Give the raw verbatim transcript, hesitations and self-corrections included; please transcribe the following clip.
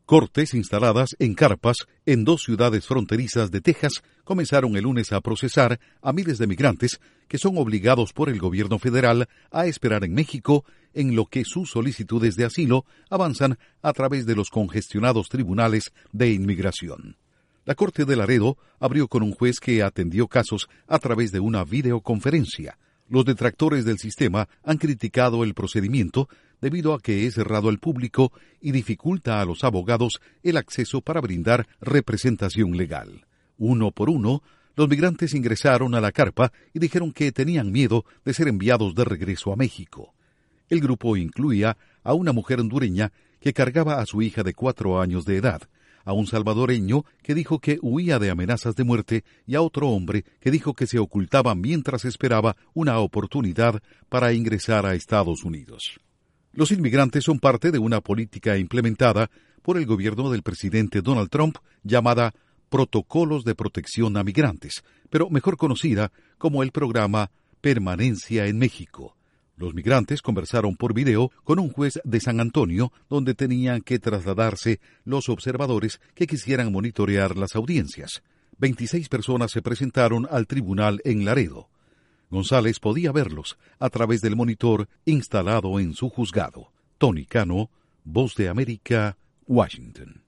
Cortes instaladas en carpas en dos ciudades fronterizas de Texas comenzaron el lunes a procesar a miles de migrantes que son obligados por el gobierno federal a esperar en México, en lo que sus solicitudes de asilo avanzan a través de los congestionados tribunales de inmigración. La Corte de Laredo abrió con un juez que atendió casos a través de una videoconferencia. Los detractores del sistema han criticado el procedimiento debido a que es cerrado al público y dificulta a los abogados el acceso para brindar representación legal. Uno por uno, los migrantes ingresaron a la carpa y dijeron que tenían miedo de ser enviados de regreso a México. El grupo incluía a una mujer hondureña que cargaba a su hija de cuatro años de edad, a un salvadoreño que dijo que huía de amenazas de muerte y a otro hombre que dijo que se ocultaba mientras esperaba una oportunidad para ingresar a Estados Unidos. Los inmigrantes son parte de una política implementada por el gobierno del presidente Donald Trump llamada Protocolos de Protección a Migrantes, pero mejor conocida como el programa Permanencia en México. Los migrantes conversaron por video con un juez de San Antonio, donde tenían que trasladarse los observadores que quisieran monitorear las audiencias. veintiséis personas se presentaron al tribunal en Laredo. González podía verlos a través del monitor instalado en su juzgado. Tony Cano, Voz de América, Washington.